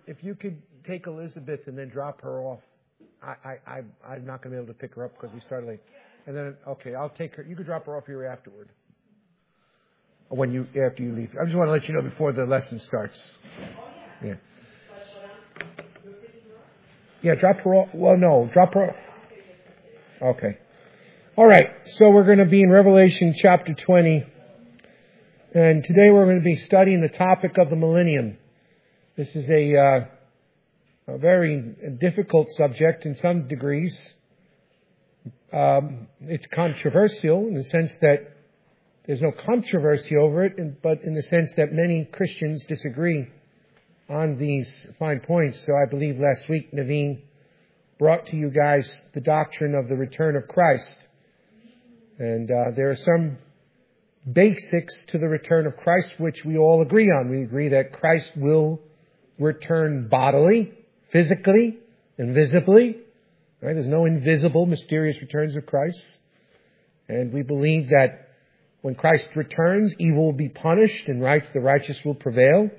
if you could take Elizabeth and then drop her off. I'm not going to be able to pick her up because we started late. And then, okay, I'll take her. You could drop her off here afterward. Or after you leave. I just want to let you know before the lesson starts. Yeah. Yeah, drop her off. Well, no, drop her off. Okay. All right. So we're going to be in Revelation chapter 20. And today we're going to be studying the topic of the millennium. This is a very difficult subject in some degrees. It's controversial in the sense that there's no controversy over it, but in the sense that many Christians disagree on these fine points. So I believe last week Naveen brought to you guys the doctrine of the return of Christ. And there are some basics to the return of Christ which we all agree on. We agree that Christ will return bodily, physically, and visibly. Right? There's no invisible, mysterious returns of Christ. And we believe that when Christ returns, evil will be punished and the righteous will prevail.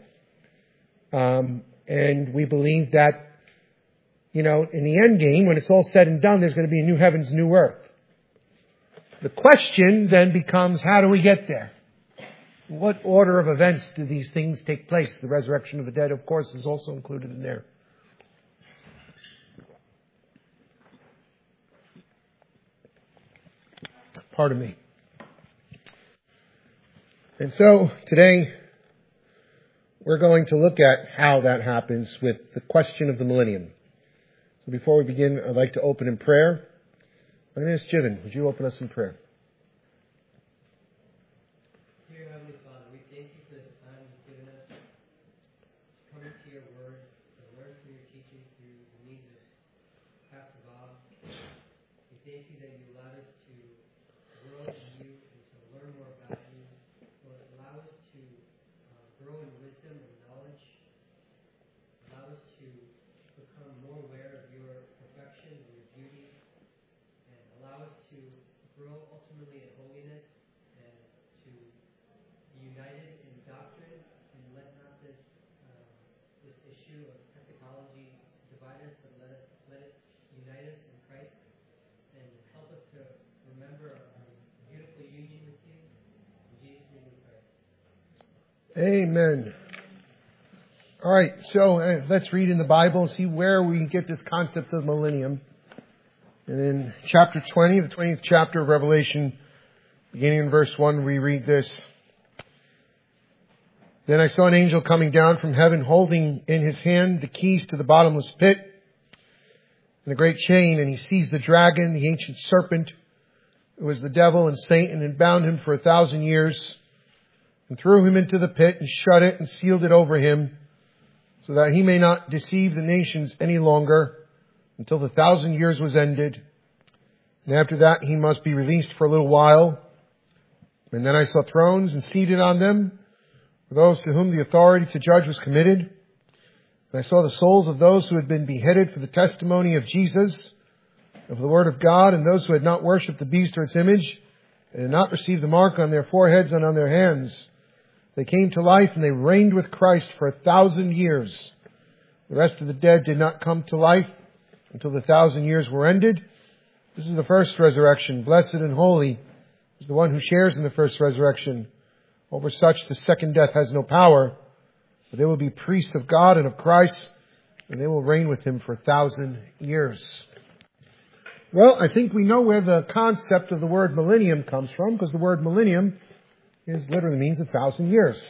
And we believe that, in the end game, when it's all said and done, there's going to be a new heavens, new earth. The question then becomes, how do we get there? What order of events do these things take place? The resurrection of the dead, of course, is also included in there. Pardon me. And so today we're going to look at how that happens with the question of the millennium. So before we begin, I'd like to open in prayer. I'm going to ask Jivan, would you open us in prayer? Dear Heavenly Father, we thank you for this time you've given us to come into your word, to learn from your teaching through the means of Pastor Bob. We thank you that you allowed us to grow in you and to learn more about you. Lord, allow us to grow in wisdom and knowledge. Allow us to become more aware of your perfection and your beauty. And allow us to grow ultimately in holiness and to be united in doctrine, and let not this issue of eschatology divide us, but let it unite us in Christ and help us to remember our beautiful union with you. In Jesus' name we pray. Amen. All right, so let's read in the Bible and see where we get this concept of millennium. And in chapter 20, the 20th chapter of Revelation, beginning in verse 1, we read this. Then I saw an angel coming down from heaven, holding in his hand the keys to the bottomless pit and the great chain. And he seized the dragon, the ancient serpent, who was the devil and Satan, and bound him for 1,000 years, and threw him into the pit, and shut it, and sealed it over him, so that he may not deceive the nations any longer, until the 1,000 years was ended. And after that he must be released for a little while. And then I saw thrones, and seated on them were those to whom the authority to judge was committed. And I saw the souls of those who had been beheaded for the testimony of Jesus, of the word of God, and those who had not worshipped the beast or its image, and had not received the mark on their foreheads and on their hands. They came to life, and they reigned with Christ for 1,000 years. The rest of the dead did not come to life until the 1,000 years were ended. This is the first resurrection. Blessed and holy is the one who shares in the first resurrection. Over such the second death has no power, but they will be priests of God and of Christ, and they will reign with him for 1,000 years. Well, I think we know where the concept of the word millennium comes from, because the word millennium literally means 1,000 years.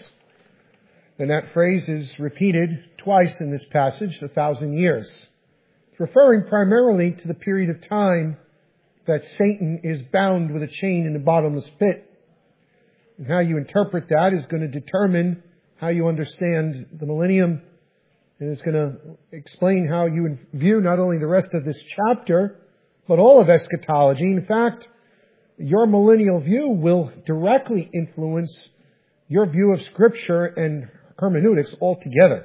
And that phrase is repeated twice in this passage, 1,000 years. It's referring primarily to the period of time that Satan is bound with a chain in the bottomless pit. And how you interpret that is going to determine how you understand the millennium. And it's going to explain how you view not only the rest of this chapter, but all of eschatology. In fact, your millennial view will directly influence your view of Scripture and hermeneutics altogether.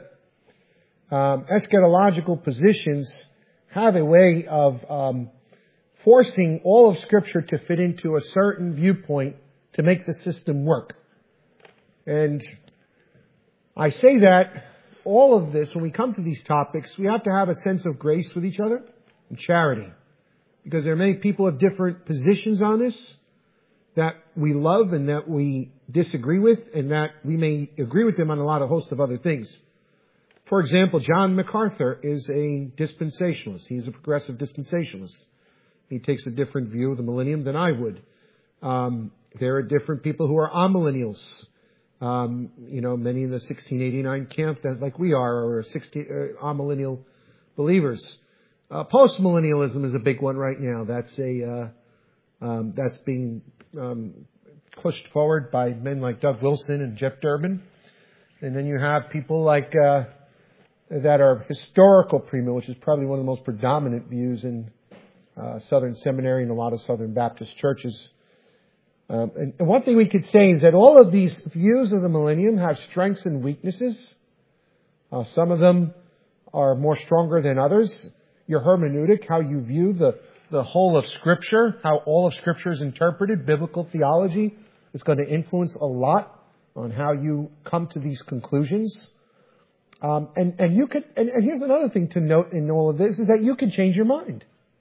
Eschatological positions have a way of forcing all of Scripture to fit into a certain viewpoint to make the system work. And I say that all of this, when we come to these topics, we have to have a sense of grace with each other and charity. Because there are many people of different positions on this that we love and that we disagree with, and that we may agree with them on a host of other things. For example, John MacArthur is a dispensationalist. He's a progressive dispensationalist. He takes a different view of the millennium than I would. There are different people who are amillennials. Many in the 1689 camp, that like we are amillennial believers. Postmillennialism is a big one right now. That's being pushed forward by men like Doug Wilson and Jeff Durbin. And then you have people like that are historical premill, which is probably one of the most predominant views in Southern Seminary and a lot of Southern Baptist churches. And one thing we could say is that all of these views of the millennium have strengths and weaknesses. Some of them are more stronger than others. Your hermeneutic, how you view the whole of Scripture, how all of Scripture is interpreted, biblical theology, is going to influence a lot on how you come to these conclusions. And here's another thing to note in all of this, is that you can change your mind.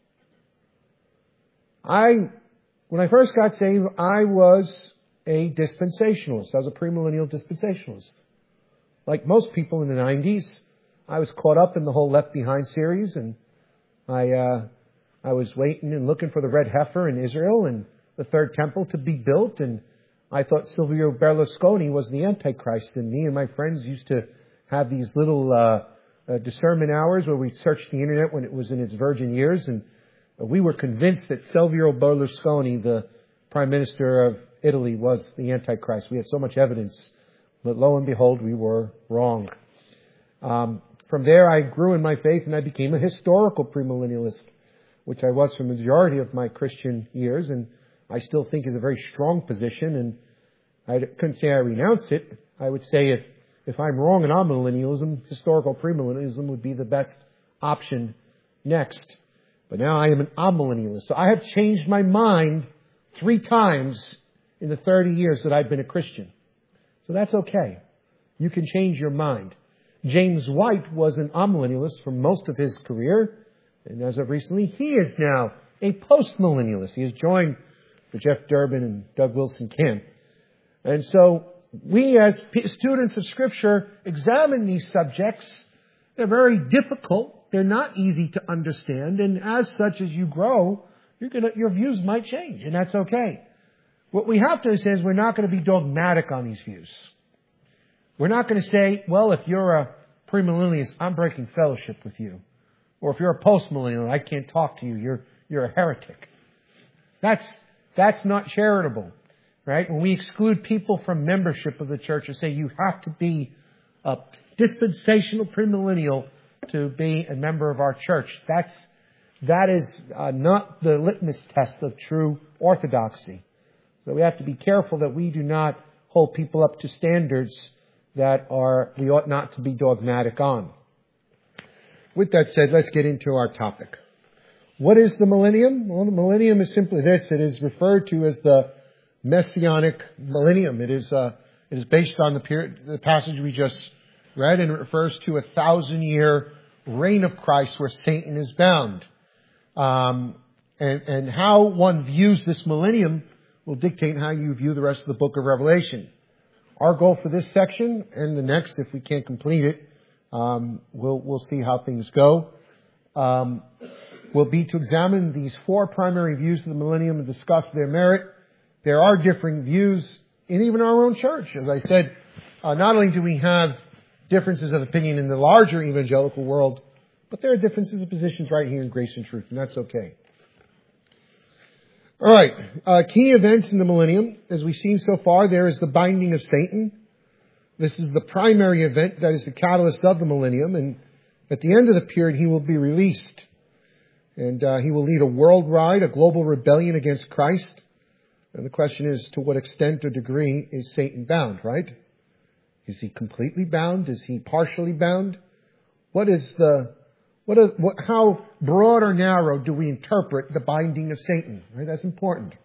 When I first got saved, I was a dispensationalist. I was a premillennial dispensationalist. Like most people in the 90s, I was caught up in the whole Left Behind series, and I was waiting and looking for the red heifer in Israel and the third temple to be built, and I thought Silvio Berlusconi was the Antichrist, and me and my friends used to have these little discernment hours where we'd search the internet when it was in its virgin years, and we were convinced that Silvio Berlusconi, the Prime Minister of Italy, was the Antichrist. We had so much evidence, but lo and behold, we were wrong. From there, I grew in my faith and I became a historical premillennialist, which I was for the majority of my Christian years, and I still think is a very strong position, and I couldn't say I renounce it. I would say if I'm wrong in amillennialism, historical premillennialism would be the best option next. But now I am an amillennialist. So I have changed my mind 3 times in the 30 years that I've been a Christian. So that's okay. You can change your mind. James White was an amillennialist for most of his career. And as of recently, he is now a postmillennialist. He has joined the Jeff Durbin and Doug Wilson camp. And so we as students of Scripture examine these subjects. They're very difficult. They're not easy to understand. And as such, as you grow, your views might change. And that's okay. What we have to say is we're not going to be dogmatic on these views. We're not going to say, well, if you're a premillennialist, I'm breaking fellowship with you. Or if you're a postmillennial, I can't talk to you. You're a heretic. That's not charitable, right? When we exclude people from membership of the church and say you have to be a dispensational premillennial to be a member of our church, that is not the litmus test of true orthodoxy. So we have to be careful that we do not hold people up to standards that we ought not to be dogmatic on. With that said, let's get into our topic. What is the millennium? Well, the millennium is simply this. It is referred to as the Messianic millennium. It is based on the passage we just read, and it refers to 1,000-year reign of Christ where Satan is bound. And how one views this millennium will dictate how you view the rest of the book of Revelation. Our goal for this section and the next, if we can't complete it, we'll see how things go, will be to examine these 4 primary views of the millennium and discuss their merit. There are differing views in even our own church. As I said, not only do we have differences of opinion in the larger evangelical world, but there are differences of positions right here in Grace and Truth, and that's okay. All right, key events in the millennium. As we've seen so far, there is the binding of Satan. This is the primary event that is the catalyst of the millennium, and at the end of the period, he will be released. And he will lead a worldwide, a global rebellion against Christ. And the question is, to what extent or degree is Satan bound, right? Is he completely bound? Is he partially bound? How broad or narrow do we interpret the binding of Satan? Right? That's important.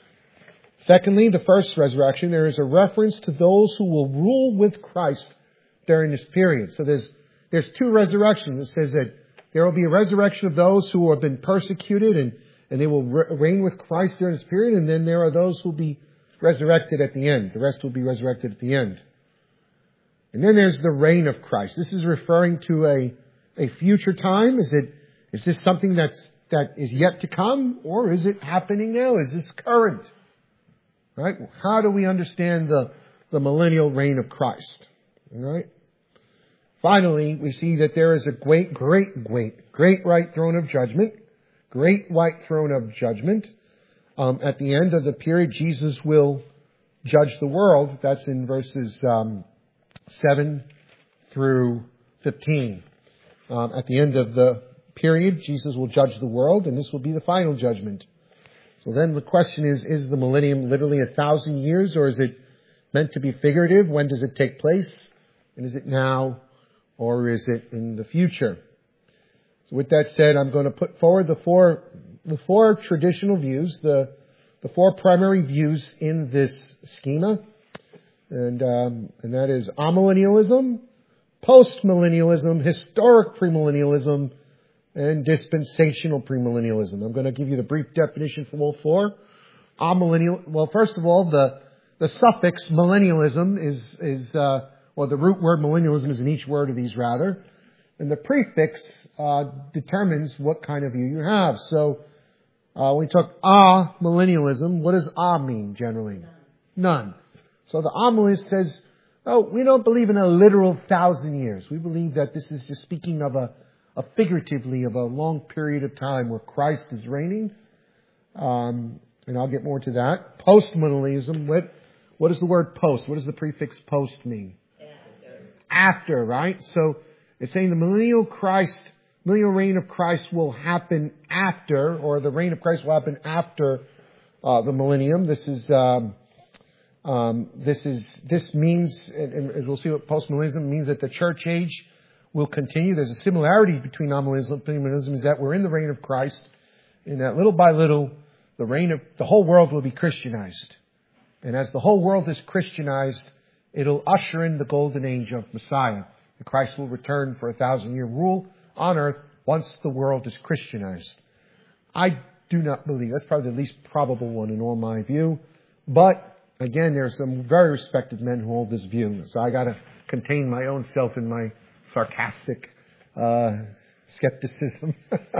Secondly, the first resurrection, there is a reference to those who will rule with Christ during this period. So there's two resurrections. It says that there will be a resurrection of those who have been persecuted and they will reign with Christ during this period. And then there are those who will be resurrected at the end. The rest will be resurrected at the end. And then there's the reign of Christ. This is referring to a future time. Is this something that is yet to come, or is it happening now? Is this current? Right? How do we understand the millennial reign of Christ? All right. Finally, we see that there is a great white throne of judgment. Great white throne of judgment. At the end of the period, Jesus will judge the world. That's in verses 7 through 15. At the end of the period, Jesus will judge the world, and this will be the final judgment. So then the question is the millennium literally 1,000 years, or is it meant to be figurative? When does it take place? And is it now, or is it in the future? So with that said, I'm going to put forward the four traditional views, the four primary views in this schema. And that is amillennialism, postmillennialism, historic premillennialism, and dispensational premillennialism. I'm going to give you the brief definition for all four. Amillennial. Well, first of all, the suffix millennialism is the root word millennialism is in each word of these rather, and the prefix determines what kind of view you have. So we talk millennialism. What does mean generally? None. So the amillennialist says, we don't believe in a literal 1,000 years. We believe that this is just speaking of a figuratively of a long period of time where Christ is reigning. And I'll get more to that. Postmillennialism. What is the word post? What does the prefix post mean? After, right? So it's saying the millennial reign of Christ will happen after, or the reign of Christ will happen after the millennium. This means, and as we'll see what postmillennialism means, that the church age will continue. There's a similarity between nominalism and premillennialism, is that we're in the reign of Christ, and that little by little, the whole world will be Christianized. And as the whole world is Christianized, it'll usher in the golden age of Messiah. And Christ will return for 1,000-year rule on earth once the world is Christianized. I do not believe, that's probably the least probable one in all my view. But again, there are some very respected men who hold this view. So I got to contain my own self in my sarcastic skepticism.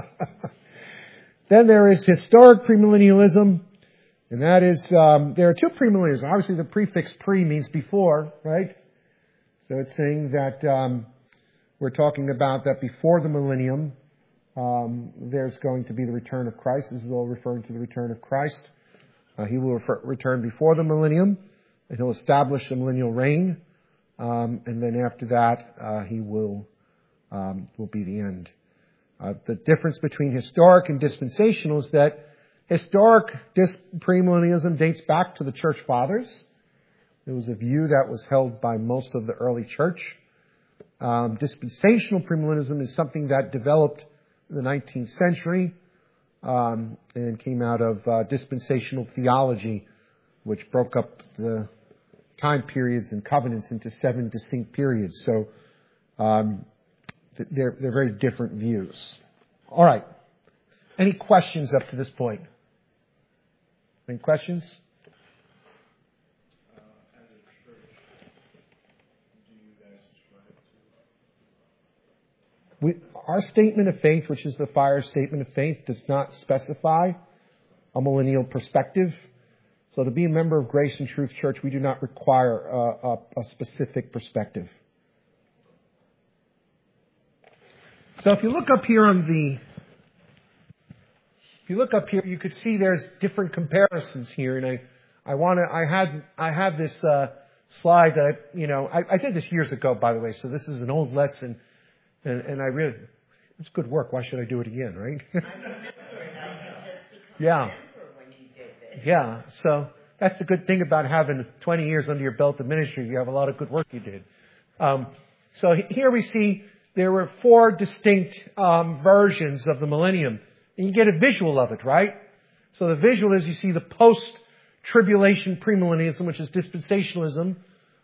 Then there is historic premillennialism, and that is there are two premillennialisms. Obviously, the prefix pre means before, right? So it's saying that we're talking about that before the millennium, there's going to be the return of Christ. This is all referring to the return of Christ. He will return before the millennium, and he'll establish a millennial reign. And then after that, he will be the end. The difference between historic and dispensational is that historic premillennialism dates back to the church fathers. It was a view that was held by most of the early church. Dispensational premillennialism is something that developed in the 19th century and came out of dispensational theology, which broke up the time periods and covenants into 7 distinct periods. So they're very different views. All right. Any questions up to this point? Any questions? As a church, do you guys subscribe to? Our statement of faith, which is the Fire Statement of Faith, does not specify a millennial perspective. So to be a member of Grace and Truth Church, we do not require a specific perspective. So if you look up here you could see there's different comparisons here, and I had this slide that I did this years ago, by the way. So this is an old lesson, and I really, it's good work. Why should I do it again, right? Yeah. Yeah, so that's the good thing about having 20 years under your belt of ministry. You have a lot of good work you did. So here we see there were 4 distinct versions of the millennium. And you get a visual of it, right? So the visual is you see the post-tribulation premillennialism, which is dispensationalism.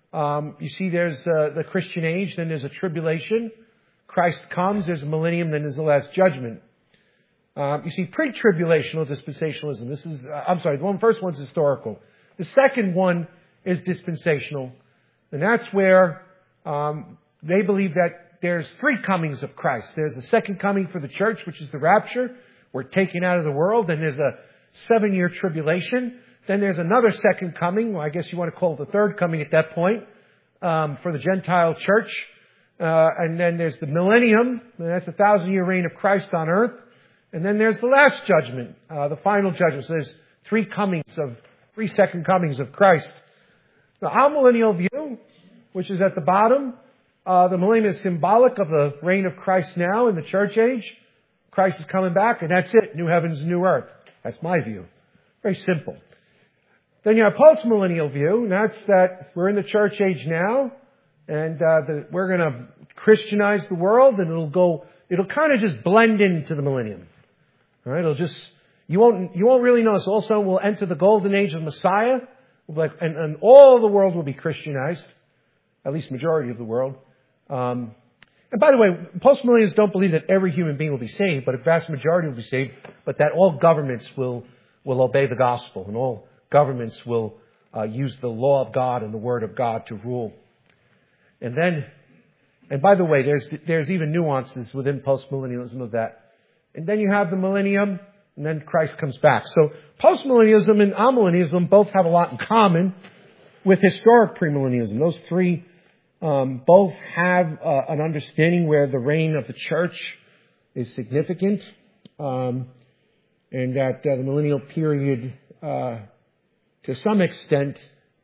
You see there's the Christian age, then there's a tribulation. Christ comes, there's a millennium, then there's the last judgment. You see pre-tribulational dispensationalism. The first one's historical. The second one is dispensational. And that's where they believe that there's three comings of Christ. There's the second coming for the church, which is the rapture. We're taken out of the world. Then there's a 7-year tribulation. Then there's another second coming. Well, I guess you want to call it the third coming at that point, for the Gentile church. And then there's the millennium. And that's the 1,000-year reign of Christ on earth. And then there's the last judgment, the final judgment. So there's three second comings of Christ. The amillennial view, which is at the bottom, the millennium is symbolic of the reign of Christ now in the church age. Christ is coming back, and that's it. New heavens, new earth. That's my view. Very simple. Then you have postmillennial view, and that's that we're in the church age now, and we're going to Christianize the world, and it'll kind of just blend into the millennium. All right, you won't really notice. Also, we'll enter the golden age of Messiah, and all the world will be Christianized, at least majority of the world. And by the way, postmillennials don't believe that every human being will be saved, but a vast majority will be saved, but that all governments will obey the gospel, and all governments will use the law of God and the word of God to rule. And by the way, there's even nuances within postmillennialism of that. And then you have the millennium, and then Christ comes back. So postmillennialism and amillennialism both have a lot in common with historic premillennialism. Those three both have an understanding where the reign of the church is significant, and that the millennial period, to some extent,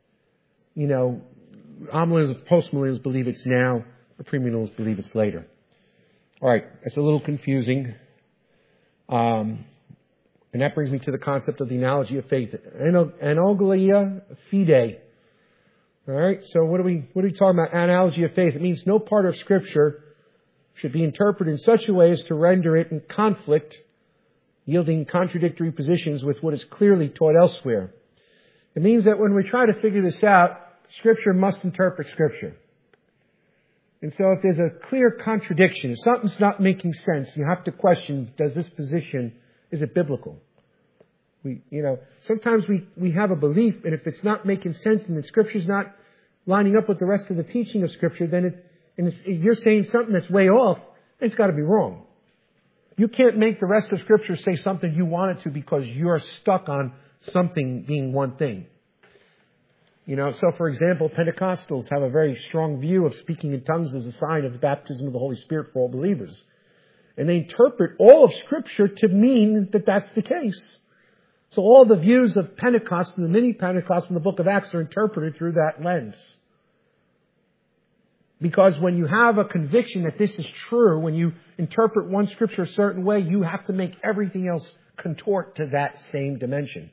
amillennials, postmillennials believe it's now, the premillennials believe it's later. All right, it's a little confusing. And that brings me to the concept of the analogy of faith. Analogia fide. All right, so what are we talking about? Analogy of faith. It means no part of Scripture should be interpreted in such a way as to render it in conflict, yielding contradictory positions with what is clearly taught elsewhere. It means that when we try to figure this out, Scripture must interpret Scripture. And so if there's a clear contradiction, if something's not making sense, you have to question, does this position, is it biblical? Sometimes we have a belief, and if it's not making sense and the Scripture's not lining up with the rest of the teaching of Scripture, then you're saying something that's way off, it's got to be wrong. You can't make the rest of Scripture say something you want it to because you're stuck on something being one thing. So for example, Pentecostals have a very strong view of speaking in tongues as a sign of the baptism of the Holy Spirit for all believers. And they interpret all of Scripture to mean that that's the case. So all the views of Pentecost and the mini-Pentecost in the book of Acts are interpreted through that lens. Because when you have a conviction that this is true, when you interpret one Scripture a certain way, you have to make everything else contort to that same dimension.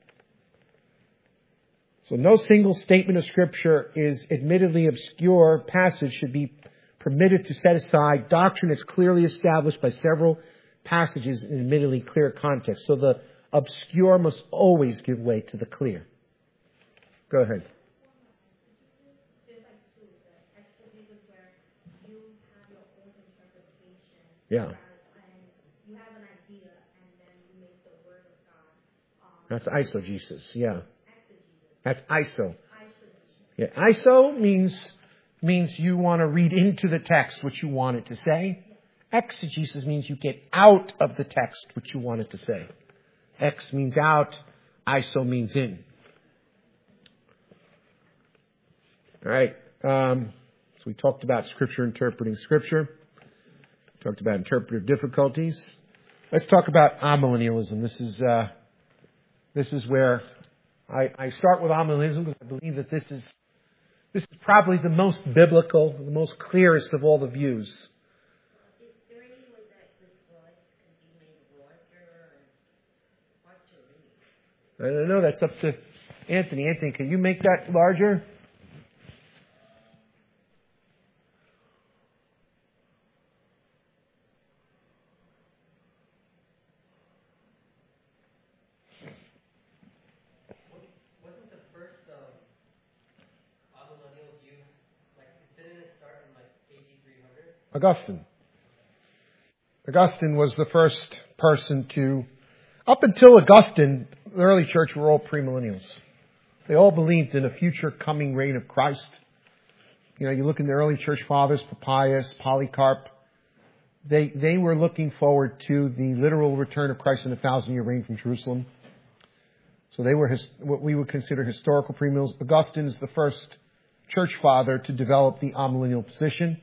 So no single statement of Scripture is admittedly obscure passage should be permitted to set aside doctrine that's clearly established by several passages in admittedly clear context. So the obscure must always give way to the clear. Go ahead. Yeah. You have an idea and then you make the word of God. That's eisegesis, yeah. That's iso. Yeah, iso means you want to read into the text what you want it to say. Exegesis means you get out of the text what you want it to say. Ex means out, iso means in. All right. So we talked about Scripture interpreting Scripture. Talked about interpretive difficulties. Let's talk about amillennialism. This is where I start with amillennialism because I believe that this is probably the most biblical, the most clearest of all the views. Is there any way that this voice can be made larger and hard to read? I don't know. That's up to Anthony. Anthony, can you make that larger? Wasn't the first amillennial Augustine. Augustine was the first person to, up until Augustine, the early church were all premillennials. They all believed in a future coming reign of Christ. You look in the early church fathers, Papias, Polycarp, they were looking forward to the literal return of Christ in 1,000-year reign from Jerusalem. So they were what we would consider historical premillennials. Augustine is the first church father to develop the amillennial position.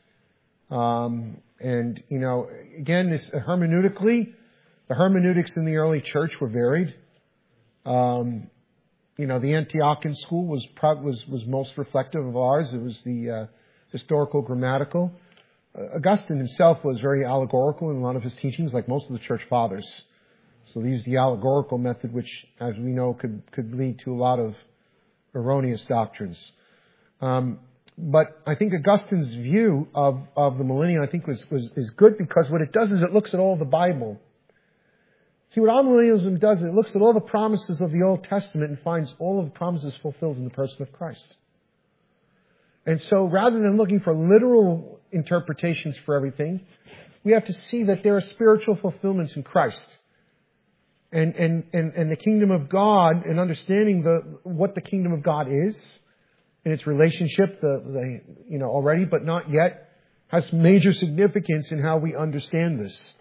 Again, this hermeneutically, the hermeneutics in the early church were varied. The Antiochian school was most reflective of ours. It was the historical grammatical. Augustine himself was very allegorical in a lot of his teachings, like most of the church fathers. So they used the allegorical method, which, as we know, could lead to a lot of erroneous doctrines. But I think Augustine's view of the millennium, I think, is good, because what it does is it looks at all the Bible. See, what amillennialism does is it looks at all the promises of the Old Testament and finds all of the promises fulfilled in the person of Christ. And so rather than looking for literal interpretations for everything, we have to see that there are spiritual fulfillments in Christ. And the kingdom of God, and understanding what the kingdom of God is in its relationship, already, but not yet, has major significance in how we understand this.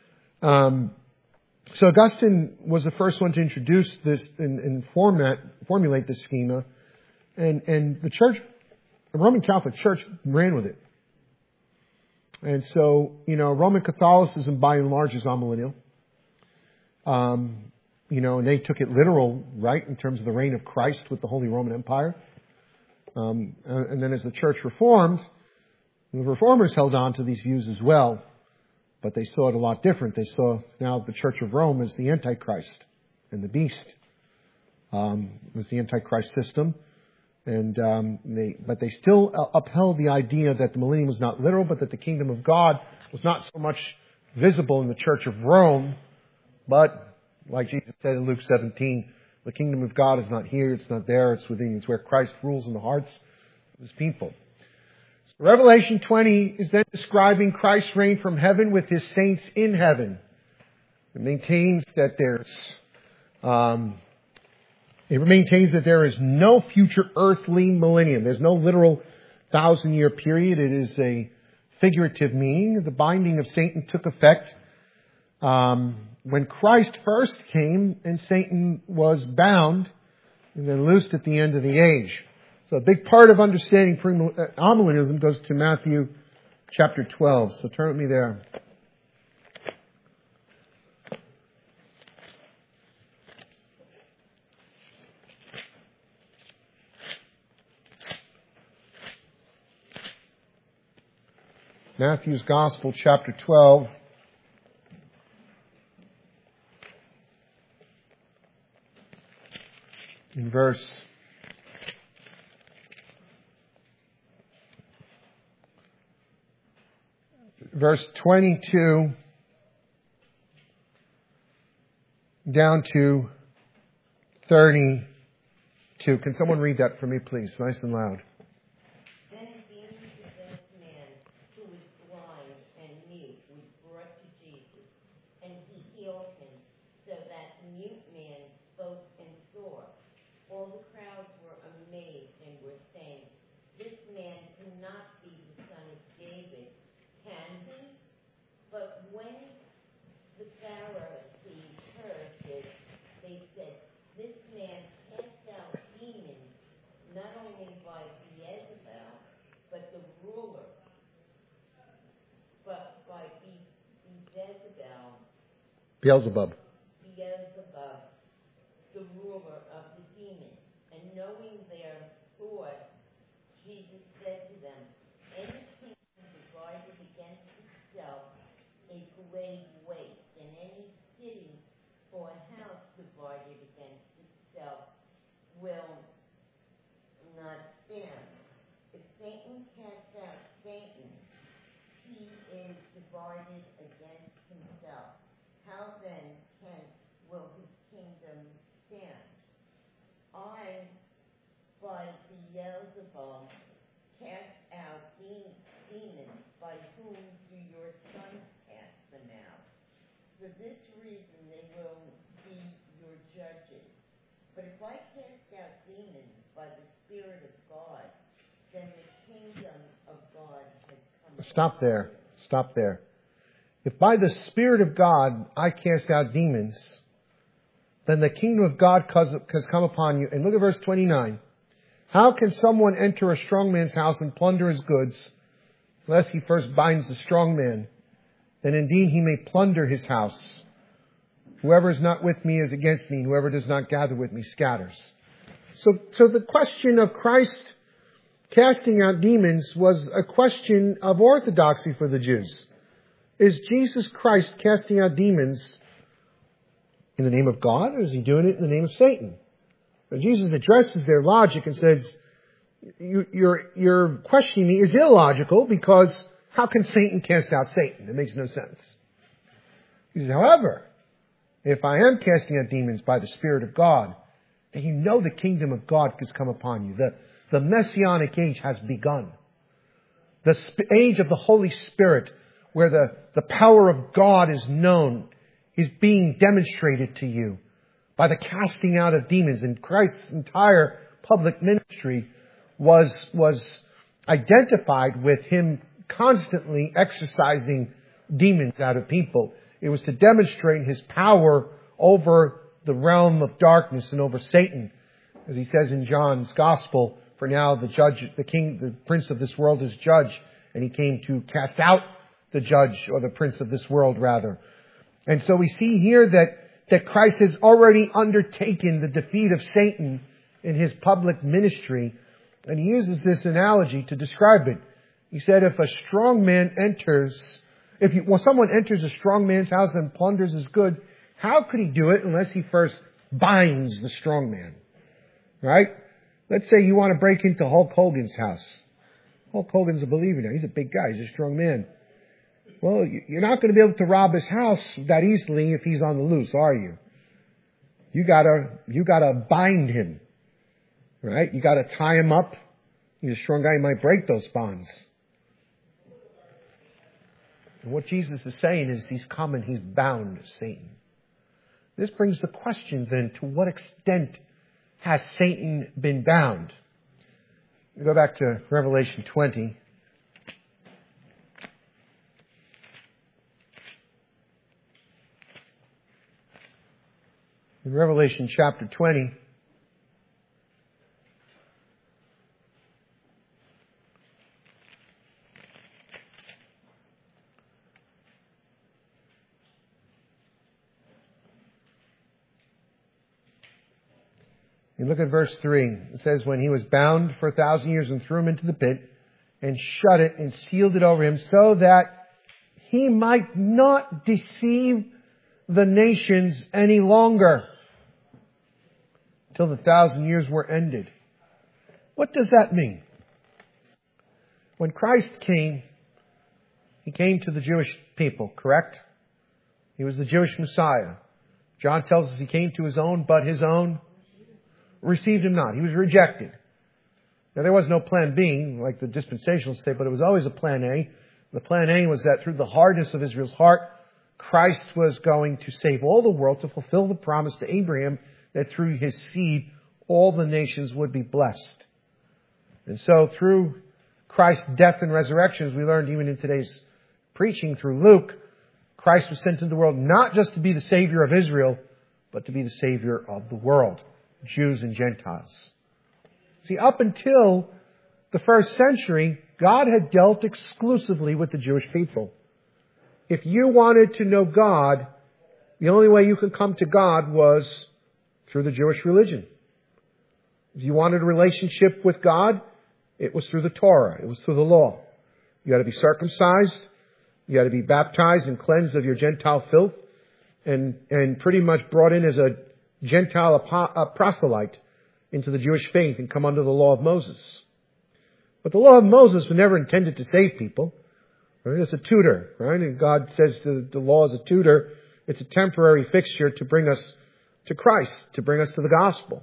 So Augustine was the first one to introduce this and formulate this schema. And the church, the Roman Catholic Church, ran with it. And so, Roman Catholicism by and large is amillennial. And they took it literal, right, in terms of the reign of Christ with the Holy Roman Empire. And then as the church reformed, the reformers held on to these views as well. But they saw it a lot different. They saw now the Church of Rome as the Antichrist and the beast. Was the Antichrist system. But they still upheld the idea that the millennium was not literal, but that the kingdom of God was not so much visible in the Church of Rome, but like Jesus said in Luke 17, the kingdom of God is not here, it's not there, it's within you. It's where Christ rules in the hearts of His people. So Revelation 20 is then describing Christ's reign from heaven with His saints in heaven. It maintains that there is no future earthly millennium. There's no literal 1,000-year period. It is a figurative meaning. The binding of Satan took effect when Christ first came and Satan was bound and then loosed at the end of the age. So a big part of understanding amillennialism goes to Matthew chapter 12. So turn with me there. Matthew's Gospel, chapter 12. In verse 22 down to 32. Can someone read that for me, please? Nice and loud. Then a demon-possessed man who was blind and mute was brought to Jesus, and He healed him, so that the mute man spoke and saw. All the crowds were amazed and were saying, "This man cannot be the son of David, can he?" But when the Pharisees heard this, they said, "This man casts out demons, not only by Beelzebub, but the ruler, but by Beelzebub. Beelzebub, the ruler of the demons." And knowing their thought, Jesus said to them, "Any kingdom divided against itself is laid waste, and any city or house divided against itself will not stand. If Satan casts out Satan, he is divided against himself. How then will his kingdom stand? I, by Beelzebub, cast out demons. demons, by whom do your sons cast them out? For this reason they will be your judges. But if I cast out demons by the Spirit of God, then the kingdom of God has come. Stop there. Stop there. If by the Spirit of God I cast out demons, then the kingdom of God has come upon you. And look at verse 29. How can someone enter a strong man's house and plunder his goods, unless he first binds the strong man? Then indeed he may plunder his house. Whoever is not with me is against me, and whoever does not gather with me scatters. So the question of Christ casting out demons was a question of orthodoxy for the Jews. Is Jesus Christ casting out demons in the name of God, or is he doing it in the name of Satan? But Jesus addresses their logic and says, your questioning me is illogical, because how can Satan cast out Satan? It makes no sense. He says, however, if I am casting out demons by the Spirit of God, then you know the kingdom of God has come upon you. The Messianic age has begun. The age of the Holy Spirit, where the power of God is known, is being demonstrated to you by the casting out of demons. And Christ's entire public ministry was identified with him constantly exorcising demons out of people. It was to demonstrate his power over the realm of darkness and over Satan. As he says in John's Gospel, for now the prince of this world is judge, and he came to cast out the judge, or the prince of this world rather. And so we see here that Christ has already undertaken the defeat of Satan in his public ministry. And he uses this analogy to describe it. He said, if a strong man someone enters a strong man's house and plunders his goods, how could he do it unless he first binds the strong man? Right? Let's say you want to break into Hulk Hogan's house. Hulk Hogan's a believer now. He's a big guy. He's a strong man. Well, you're not going to be able to rob his house that easily if he's on the loose, are you? You gotta bind him. Right? You gotta tie him up. He's a strong guy, he might break those bonds. And what Jesus is saying is he's come and he's bound Satan. This brings the question then, to what extent has Satan been bound? We go back to Revelation 20. In Revelation chapter 20, you look at verse 3. It says, when he was bound for 1,000 years and threw him into the pit and shut it and sealed it over him, so that he might not deceive the nations any longer, till the 1,000 years were ended. What does that mean? When Christ came, he came to the Jewish people, correct? He was the Jewish Messiah. John tells us he came to his own, but his own received him not. He was rejected. Now there was no plan B, like the dispensationalists say, but it was always a plan A. The plan A was that through the hardness of Israel's heart, Christ was going to save all the world, to fulfill the promise to Abraham that through his seed, all the nations would be blessed. And so through Christ's death and resurrection, as we learned even in today's preaching through Luke, Christ was sent into the world not just to be the Savior of Israel, but to be the Savior of the world, Jews and Gentiles. See, up until the first century, God had dealt exclusively with the Jewish people. If you wanted to know God, the only way you could come to God was through the Jewish religion. If you wanted a relationship with God, it was through the Torah. It was through the law. You had to be circumcised. You had to be baptized and cleansed of your Gentile filth, and pretty much brought in as a Gentile proselyte into the Jewish faith and come under the law of Moses. But the law of Moses was never intended to save people. Right? It's a tutor, right? And God says the law is a tutor. It's a temporary fixture to bring us to Christ, to bring us to the gospel.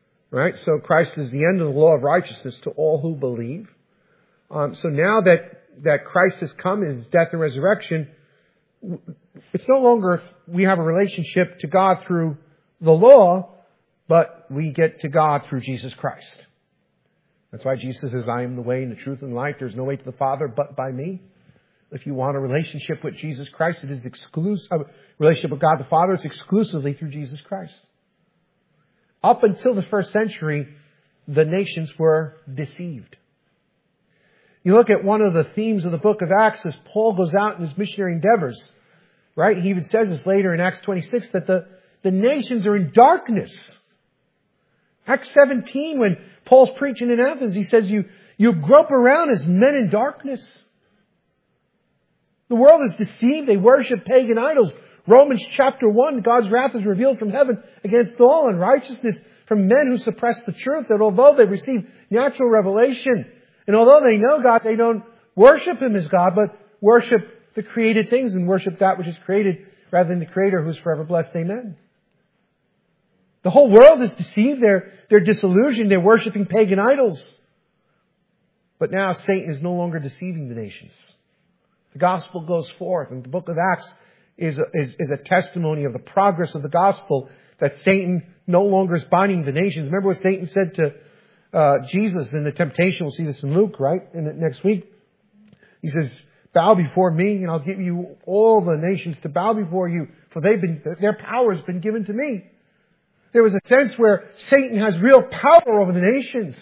Right? So Christ is the end of the law of righteousness to all who believe. So now that that Christ has come in His death and resurrection, it's no longer we have a relationship to God through the law, but we get to God through Jesus Christ. That's why Jesus says, I am the way and the truth and the life. There's no way to the Father but by me. If you want a relationship with Jesus Christ, it is exclusive. A relationship with God the Father is exclusively through Jesus Christ. Up until the first century, the nations were deceived. You look at one of the themes of the book of Acts as Paul goes out in his missionary endeavors, right? He even says this later in Acts 26, that the nations are in darkness. Acts 17, when Paul's preaching in Athens, he says, you grope around as men in darkness. The world is deceived. They worship pagan idols. Romans chapter 1, God's wrath is revealed from heaven against all unrighteousness from men who suppress the truth, that although they receive natural revelation, and although they know God, they don't worship Him as God, but worship the created things and worship that which is created rather than the Creator who is forever blessed. Amen. The whole world is deceived. They're disillusioned. They're worshiping pagan idols. But now Satan is no longer deceiving the nations. The gospel goes forth, and the book of Acts is a testimony of the progress of the gospel, that Satan no longer is binding the nations. Remember what Satan said to Jesus in the temptation. We'll see this in Luke, right? Next week. He says, bow before me and I'll give you all the nations to bow before you, for their power has been given to me. There was a sense where Satan has real power over the nations.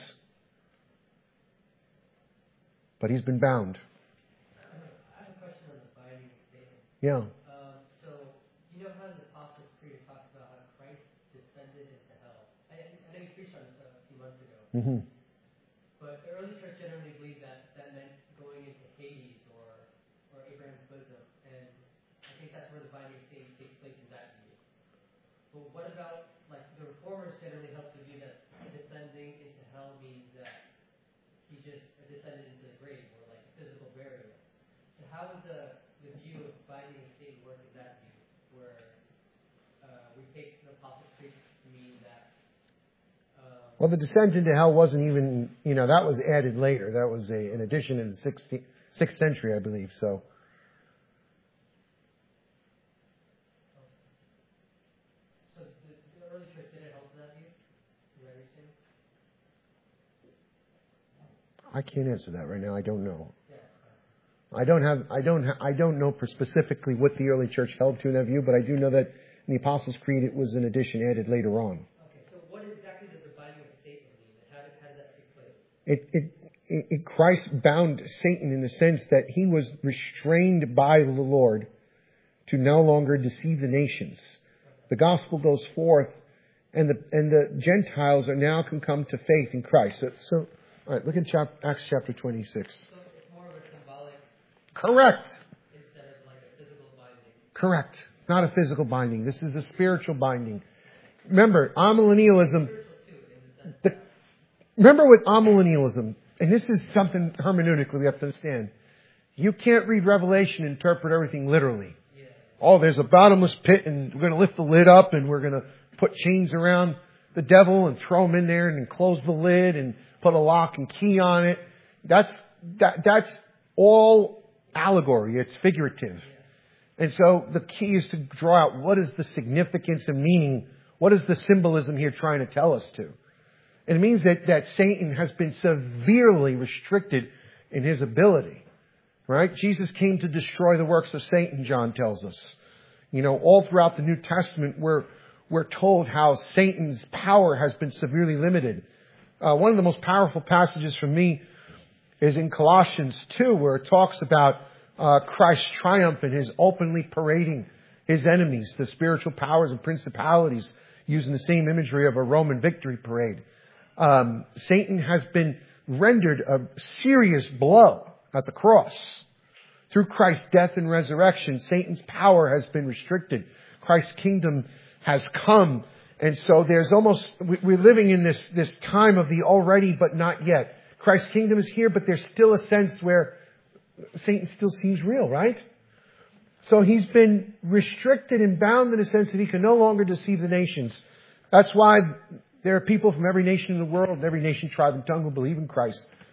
But he's been bound. I have a question on the binding of Satan. Yeah. So, you know how the Apostles' Creed talks about how Christ descended into hell? I know you preached on this a few months ago. Mm-hmm. But the early church generally believed that meant going into Hades or Abraham's bosom. And I think that's where the binding of Satan takes place in that view. But what about, like, the Reformers generally held to view that descending into hell means that he just descended into the grave, or like physical burial. So how would the view of binding of Satan work in that view, where we take the Apostles' Creed to mean that? Well, the descent into hell wasn't even, that was added later. That was an addition in the 6th century, I believe. So. So the early church didn't hold to that view? Is that what you're saying? I can't answer that right now. I don't know. I don't know specifically what the early church held to in that view, but I do know that in the Apostles' Creed it was an addition added later on. Okay, so what exactly does the binding of Satan mean? And how does that take place? Christ bound Satan in the sense that he was restrained by the Lord to no longer deceive the nations. The gospel goes forth, and the Gentiles now can come to faith in Christ. So all right, look at Acts chapter 26. So it's more of a symbolic. Correct. Instead of like a physical binding. Correct. Not a physical binding. This is a spiritual binding. Remember, amillennialism. Remember with amillennialism, and this is something hermeneutically we have to understand. You can't read Revelation and interpret everything literally. Yeah. Oh, there's a bottomless pit, and we're going to lift the lid up, and we're going to put chains around the devil and throw him in there, and then close the lid and put a lock and key on it. That's all allegory. It's figurative. And so the key is to draw out what is the significance and meaning. What is the symbolism here trying to tell us to? And it means that Satan has been severely restricted in his ability. Right? Jesus came to destroy the works of Satan, John tells us. All throughout the New Testament we're told how Satan's power has been severely limited. One of the most powerful passages for me is in Colossians 2, where it talks about Christ's triumph and his openly parading his enemies, the spiritual powers and principalities, using the same imagery of a Roman victory parade. Satan has been rendered a serious blow at the cross. Through Christ's death and resurrection, Satan's power has been restricted. Christ's kingdom has come. And so we're living in this time of the already but not yet. Christ's kingdom is here, but there's still a sense where Satan still seems real, right? So he's been restricted and bound in a sense that he can no longer deceive the nations. That's why there are people from every nation in the world, and every nation, tribe, and tongue who believe in Christ.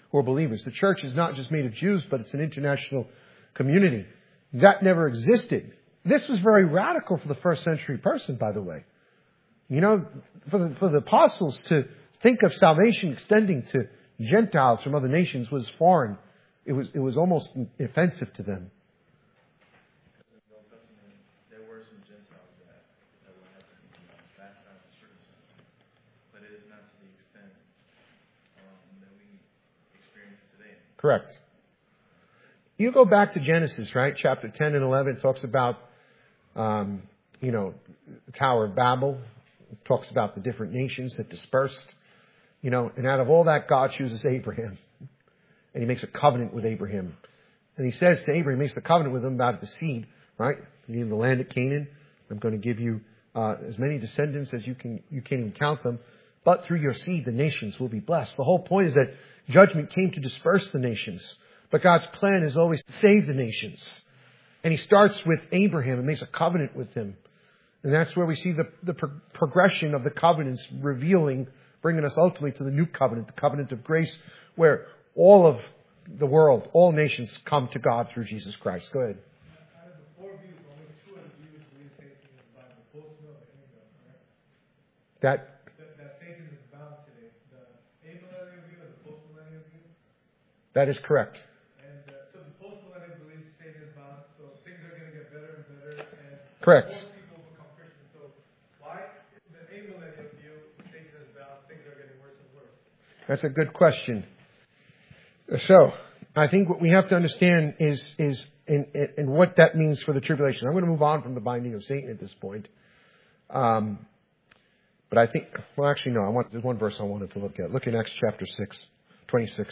who are believers. The church is not just made of Jews, but it's an international community. That never existed. This was very radical for the first century person, by the way. You know, for the apostles to think of salvation extending to Gentiles from other nations was foreign. It was almost offensive to them. In the Old Testament, there were some Gentiles that would have to be baptized and circumcised, but it is not to the extent that we experience today. Correct. You go back to Genesis, right? Chapter 10 and 11 talks about, the Tower of Babel. It talks about the different nations that dispersed. And out of all that, God chooses Abraham. And he makes a covenant with Abraham. And he says to Abraham, he makes a covenant with him about the seed, right? In the land of Canaan, I'm going to give you as many descendants as you can't even count them. But through your seed, the nations will be blessed. The whole point is that judgment came to disperse the nations. But God's plan is always to save the nations. And he starts with Abraham and makes a covenant with him. And that's where we see the progression of the covenants revealing, bringing us ultimately to the new covenant, the covenant of grace, where all of the world, all nations come to God through Jesus Christ. Go ahead. Out of the four views, only two of the views believe Satan is bound. The post-mill and Abel, correct? That Satan is bound today. The amillennial view and the post-millennial view? That is correct. And so the post-millennial believes Satan is bound, so things are going to get better and better. And Correct. more people become Christians. So why is the amillennial view Satan is bound, things are getting worse and worse? That's a good question. So, I think what we have to understand is in what that means for the tribulation. I'm going to move on from the binding of Satan at this point. But I think, there's one verse I wanted to look at. Look in Acts chapter 6, 26.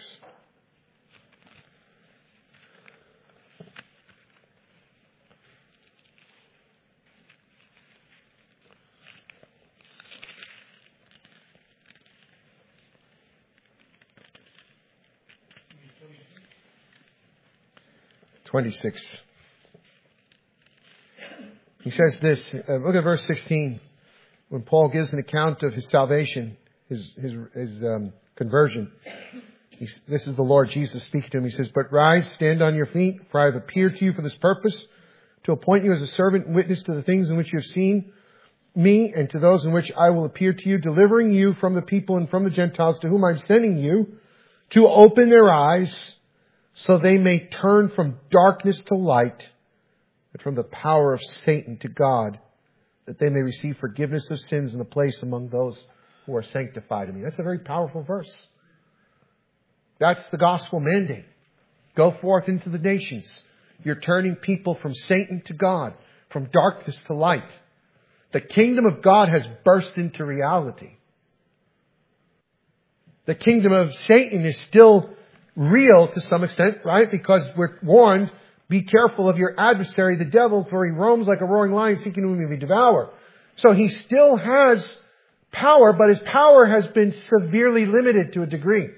He says this, look at verse 16, when Paul gives an account of his salvation, his conversion. This is the Lord Jesus speaking to him. He says, "But rise, stand on your feet, for I have appeared to you for this purpose, to appoint you as a servant and witness to the things in which you have seen me, and to those in which I will appear to you, delivering you from the people and from the Gentiles to whom I'm sending you, to open their eyes, so they may turn from darkness to light, and from the power of Satan to God, that they may receive forgiveness of sins and a place among those who are sanctified in me." That's a very powerful verse. That's the gospel mandate. Go forth into the nations. You're turning people from Satan to God, from darkness to light. The kingdom of God has burst into reality. The kingdom of Satan is still real to some extent, right? Because we're warned, be careful of your adversary, the devil, for he roams like a roaring lion seeking whom he may devour. So he still has power, but his power has been severely limited to a degree.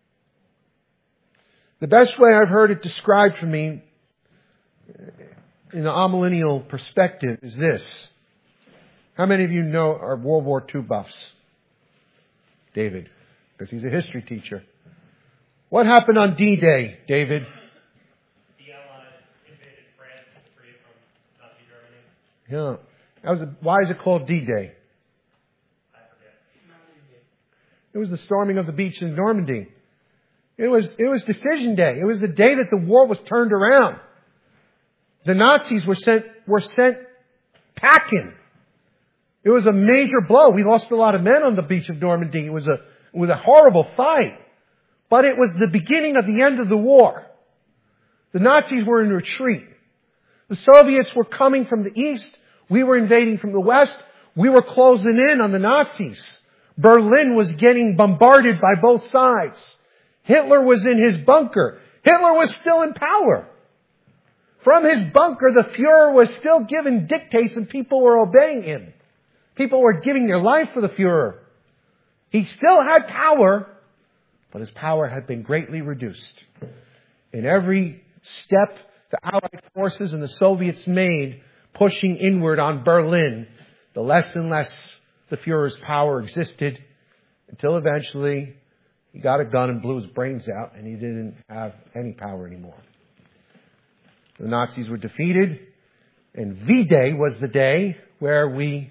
The best way I've heard it described for me in the amillennial perspective is this. How many of you are World War II buffs? David, because he's a history teacher. What happened on D-Day, David? The Allies invaded France to free from Nazi Germany. Yeah. Why is it called D-Day? I forget. It was the storming of the beach in Normandy. It was Decision Day. It was the day that the war was turned around. The Nazis were sent packing. It was a major blow. We lost a lot of men on the beach of Normandy. It was a horrible fight. But it was the beginning of the end of the war. The Nazis were in retreat. The Soviets were coming from the east. We were invading from the west. We were closing in on the Nazis. Berlin was getting bombarded by both sides. Hitler was in his bunker. Hitler was still in power. From his bunker, the Fuhrer was still giving dictates and people were obeying him. People were giving their life for the Fuhrer. He still had power, but his power had been greatly reduced. In every step the Allied forces and the Soviets made, pushing inward on Berlin, the less and less the Fuhrer's power existed, until eventually He got a gun and blew his brains out, and he didn't have any power anymore. The Nazis were defeated, and V-Day was the day where we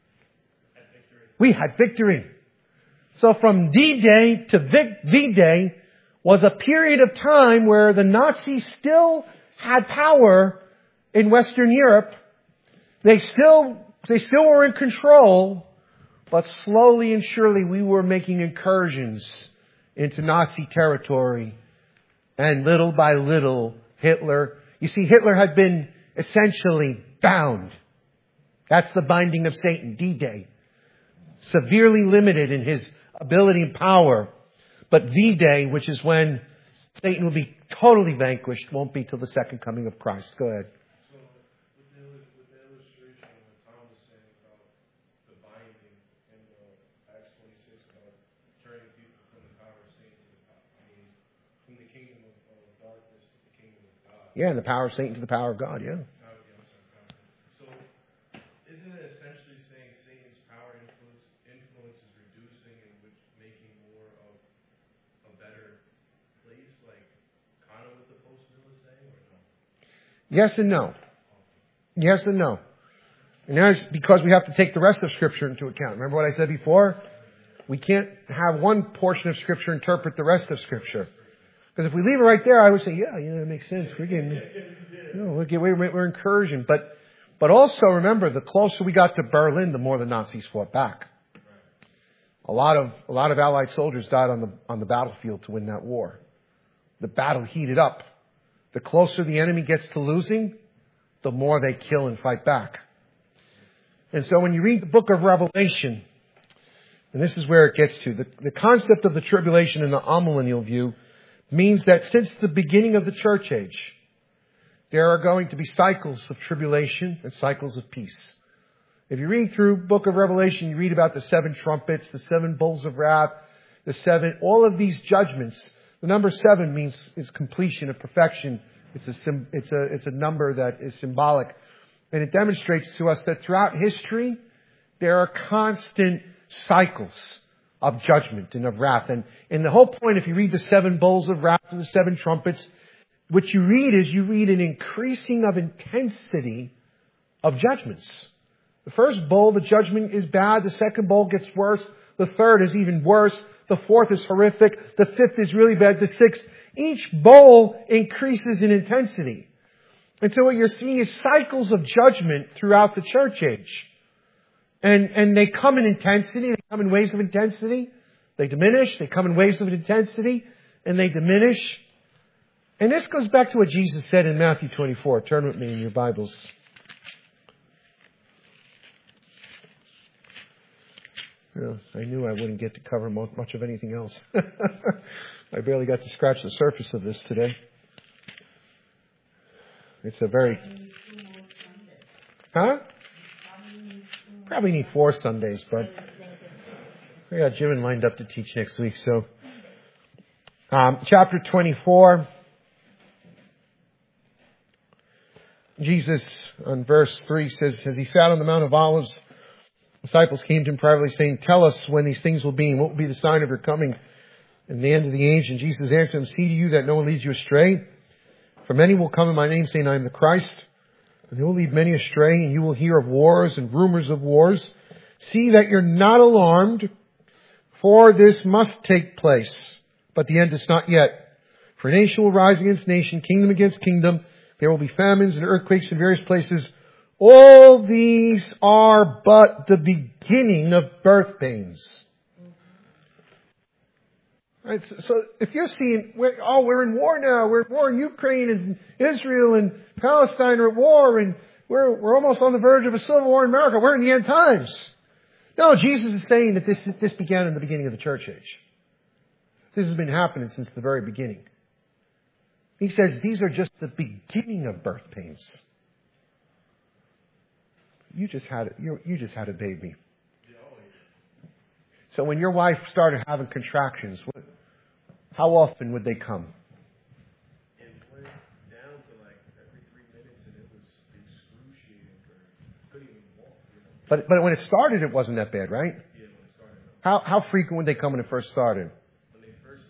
had victory. So from D-Day to V-Day was a period of time where the Nazis still had power in Western Europe. They still were in control, but slowly and surely we were making incursions into Nazi territory. And little by little, Hitler had been essentially bound. That's the binding of Satan, D-Day. Severely limited in his ability and power. But V-Day, which is when Satan will be totally vanquished, won't be till the second coming of Christ. Go ahead. So, with the illustration of what Tom was saying about the binding in Acts 26 about turning people from the power of Satan to the power, from the kingdom of darkness to the kingdom of God. Yeah, and the power of Satan to the power of God, yeah. So, isn't it essentially saying Satan's power influence is reducing and making more of a better place, like kind of what the post-mill is saying, or no? Yes and no. Yes and no. And that's because we have to take the rest of Scripture into account. Remember what I said before? We can't have one portion of Scripture interpret the rest of Scripture. Because if we leave it right there, I would say, yeah, it makes sense. We're incursion. But also remember, the closer we got to Berlin, the more the Nazis fought back. A lot of Allied soldiers died on the battlefield to win that war. The battle heated up. The closer the enemy gets to losing, the more they kill and fight back. And so when you read the book of Revelation, and this is where it gets to, the concept of the tribulation in the amillennial view means that since the beginning of the church age, there are going to be cycles of tribulation and cycles of peace. If you read through book of Revelation, you read about the 7 trumpets, the 7 bowls of wrath, all of these judgments. The number 7 is completion of perfection. It's a number that is symbolic. And it demonstrates to us that throughout history, there are constant cycles of judgment and of wrath. And the whole point, if you read the 7 bowls of wrath and the 7 trumpets, what you read an increasing of intensity of judgments. The first bowl, the judgment is bad. The second bowl gets worse. The third is even worse. The fourth is horrific. The fifth is really bad. The sixth. Each bowl increases in intensity. And so what you're seeing is cycles of judgment throughout the church age. And they come in intensity. They come in waves of intensity. They diminish. They come in waves of intensity. And they diminish. And this goes back to what Jesus said in Matthew 24. Turn with me in your Bibles. Yeah, I knew I wouldn't get to cover much of anything else. I barely got to scratch the surface of this today. It's a very... Huh? Probably need 4 Sundays, but I got Jim lined up to teach next week. So, chapter 24. Jesus, on verse 3, says, as he sat on the Mount of Olives, disciples came to him privately saying, tell us when these things will be and what will be the sign of your coming and the end of the age. And Jesus answered them, see to you that no one leads you astray. For many will come in my name saying, I am the Christ. And they will lead many astray, and you will hear of wars and rumors of wars. See that you're not alarmed, for this must take place. But the end is not yet. For nation will rise against nation, kingdom against kingdom. There will be famines and earthquakes in various places. All these are but the beginning of birth pains. Right, so if you're seeing, we're in war now. We're at war in Ukraine and Israel and Palestine are at war, and we're almost on the verge of a civil war in America. We're in the end times. No, Jesus is saying that this began in the beginning of the church age. This has been happening since the very beginning. He says these are just the beginning of birth pains. You just had a baby. So when your wife started having contractions, how often would they come? It went down to like every 3 minutes, and it was excruciating. Couldn't even walk. But when it started, it wasn't that bad, right? Yeah, when it started. How frequent would they come when it first started? When they first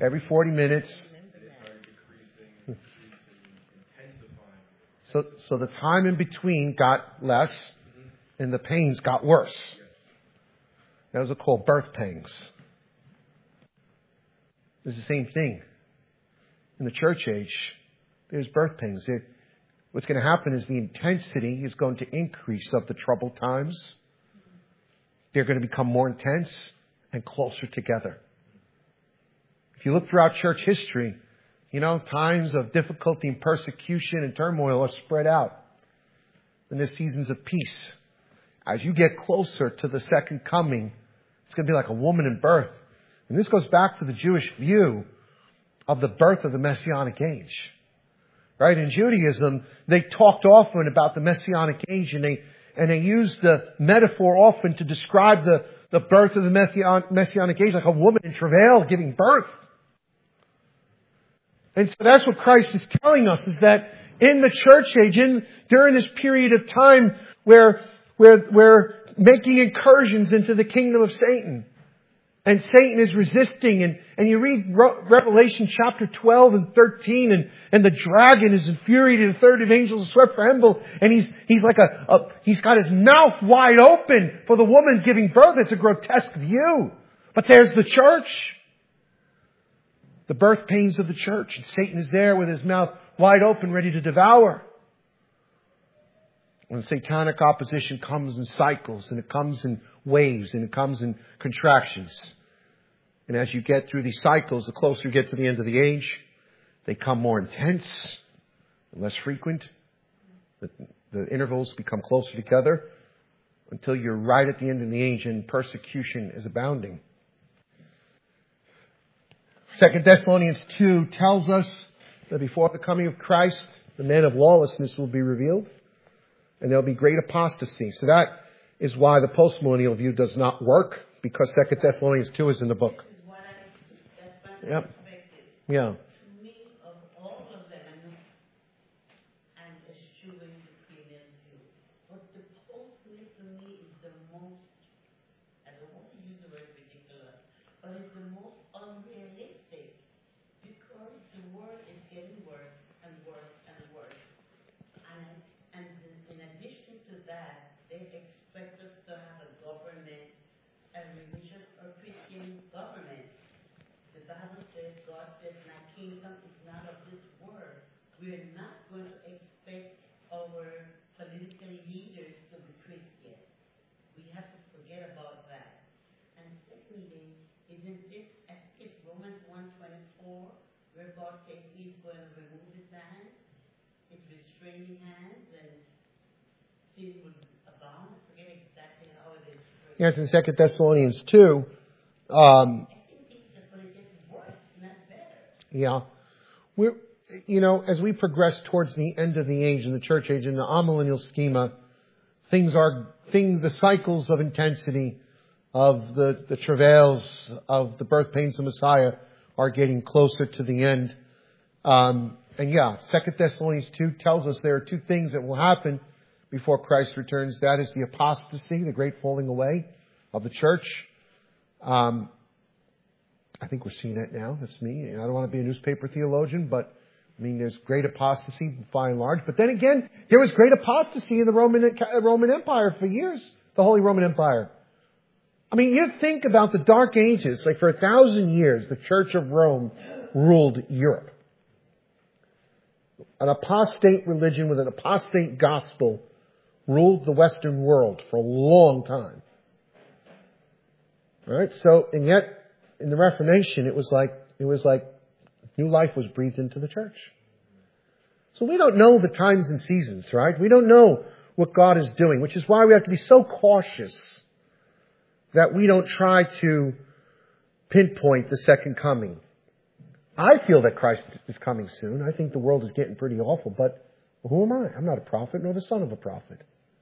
Every 40 minutes. And it started decreasing, intensifying. So the time in between got less and the pains got worse. Those are called birth pangs. It's the same thing. In the church age, there's birth pangs. What's going to happen is the intensity is going to increase of the troubled times. They're going to become more intense and closer together. If you look throughout church history, times of difficulty and persecution and turmoil are spread out. And there's seasons of peace. As you get closer to the second coming, it's going to be like a woman in birth. And this goes back to the Jewish view of the birth of the Messianic age. Right? In Judaism, they talked often about the Messianic age, and they used the metaphor often to describe the birth of the Messianic age like a woman in travail giving birth. And so that's what Christ is telling us, is that in the church age, during this period of time where we're making incursions into the kingdom of Satan, and Satan is resisting, and you read Revelation chapter 12 and 13, and the dragon is infuriated, the third of angels is swept for Hemel, and he's like he's got his mouth wide open for the woman giving birth. It's a grotesque view. But there's the church. The birth pains of the church. And Satan is there with his mouth wide open, ready to devour. When satanic opposition comes in cycles, and it comes in waves, and it comes in contractions. And as you get through these cycles, the closer you get to the end of the age, they become more intense and less frequent. The intervals become closer together until you're right at the end of the age and persecution is abounding. 2 Thessalonians 2 tells us that before the coming of Christ, the man of lawlessness will be revealed, and there'll be great apostasy. So that is why the postmillennial view does not work, because 2 Thessalonians 2 is in the book. Yep. Yeah. To me, of all of them, I'm eschewing the premium view. But the postmillennial to me is the most, I don't want to use the word ridiculous, but it's the most unrealistic, because the world is getting worse and worse and worse. And in addition to that, they expect us to have a government, a religious or Christian government. The Bible says, God says, my kingdom is not of this world. We're not going to expect our political leaders to be Christian. We have to forget about that. And secondly, isn't this, I think it's Romans 1:24, where God says He's going to remove His hands, His restraining hands, and sin will abound? I forget exactly how it is. Yes, in 2 Thessalonians 2. Yeah. As we progress towards the end of the age in the church age, in the amillennial schema, the cycles of intensity of the travails of the birth pains of Messiah are getting closer to the end. 2 Thessalonians 2 tells us there are two things that will happen before Christ returns. That is the apostasy, the great falling away of the church. I think we're seeing that now. That's me. I don't want to be a newspaper theologian, but there's great apostasy by and large. But then again, there was great apostasy in the Roman Empire for years, the Holy Roman Empire. You think about the Dark Ages, like for 1,000 years, the Church of Rome ruled Europe. An apostate religion with an apostate gospel ruled the Western world for a long time. All right? And yet, in the Reformation, it was like new life was breathed into the church. So we don't know the times and seasons, right? We don't know what God is doing, which is why we have to be so cautious that we don't try to pinpoint the second coming. I feel that Christ is coming soon. I think the world is getting pretty awful, but who am I? I'm not a prophet nor the son of a prophet.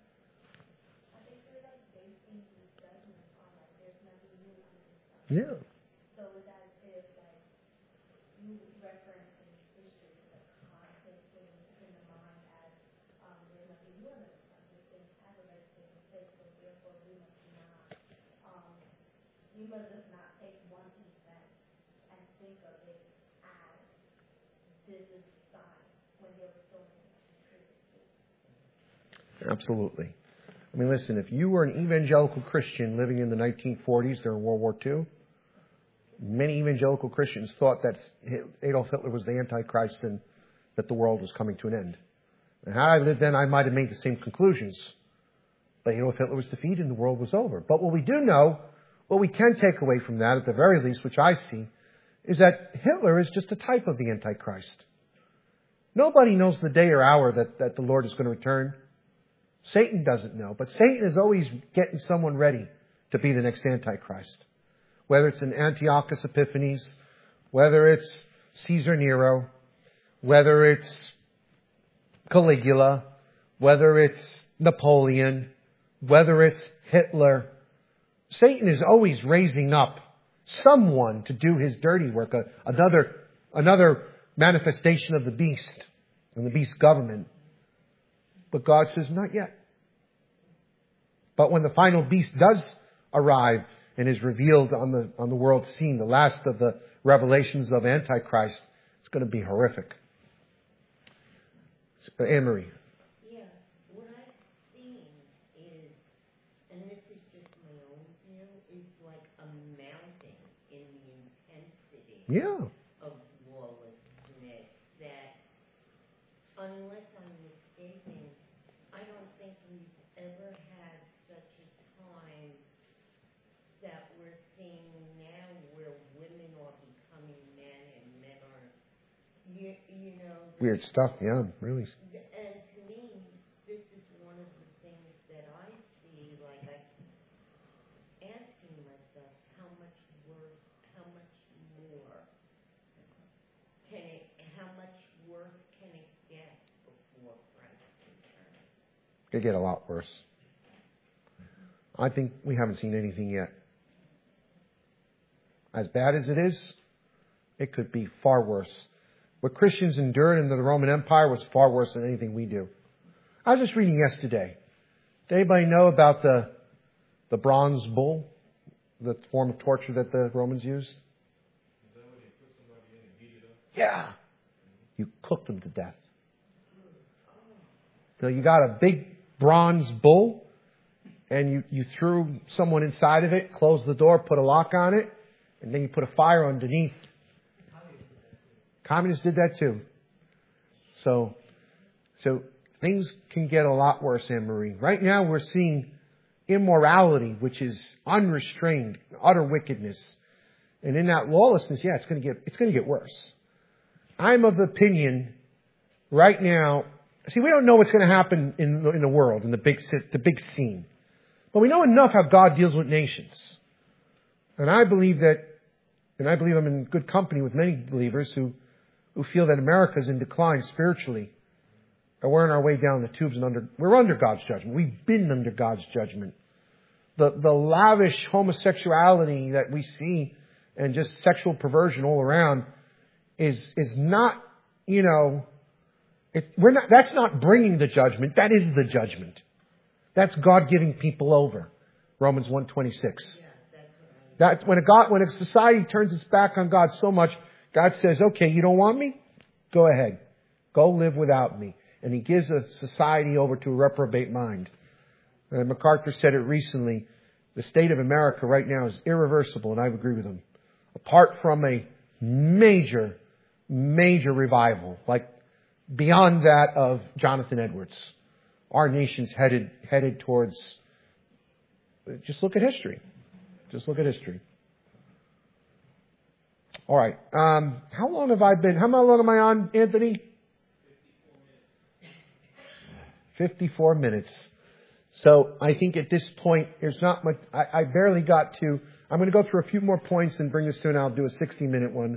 Yeah. You must just not take one event and think of it Absolutely. I mean, listen, if you were an evangelical Christian living in the 1940s during World War II, many evangelical Christians thought that Adolf Hitler was the Antichrist and that the world was coming to an end. And had I lived then, I might have made the same conclusions. But Adolf Hitler was defeated and the world was over. But what we do know, what we can take away from that, at the very least, which I see, is that Hitler is just a type of the Antichrist. Nobody knows the day or hour that the Lord is going to return. Satan doesn't know. But Satan is always getting someone ready to be the next Antichrist. Whether it's an Antiochus Epiphanes, whether it's Caesar Nero, whether it's Caligula, whether it's Napoleon, whether it's Hitler. Satan is always raising up someone to do his dirty work, another manifestation of the beast and the beast government. But God says, not yet. But when the final beast does arrive and is revealed on the world scene, the last of the revelations of Antichrist, it's going to be horrific. Anne-Marie. Yeah, what I've seen is, and this is just my own view, is like a mounting in the intensity of lawlessness that, unless I'm mistaken, I don't think we've ever had such a time that we're seeing now where women are becoming men and men are, you know. Weird stuff, yeah, really. And to me, this is one of the things that I see, like I'm asking myself, how much more can it get before Christ returns? It could get a lot worse. I think we haven't seen anything yet. As bad as it is, it could be far worse. What Christians endured in the Roman Empire was far worse than anything we do. I was just reading yesterday. Did anybody know about the bronze bull, the form of torture that the Romans used? Yeah. You cooked them to death. So you got a big bronze bull, and you threw someone inside of it, closed the door, put a lock on it, and then you put a fire underneath. Communists did that too. So things can get a lot worse, Anne-Marie. Right now we're seeing immorality, which is unrestrained, utter wickedness. And in that lawlessness, yeah, it's going to get worse. I'm of the opinion right now, see, we don't know what's going to happen in the world, in the big scene. But we know enough how God deals with nations. And I believe I'm in good company with many believers who feel that America is in decline spiritually. And we're on our way down the tubes and we're under God's judgment. We've been under God's judgment. The lavish homosexuality that we see and just sexual perversion all around is not, that's not bringing the judgment. That is the judgment. That's God giving people over. Romans 1:26. That's when a society turns its back on God so much, God says, okay, you don't want me? Go ahead. Go live without me. And He gives a society over to a reprobate mind. And MacArthur said it recently. The state of America right now is irreversible, and I agree with him. Apart from a major revival, like beyond that of Jonathan Edwards, our nation's headed towards, just look at history. Just look at history. All right. How long am I on, Anthony? 54 minutes. So I think at this point, there's not much. I barely got to. I'm going to go through a few more points and bring this to, and I'll do a 60-minute one.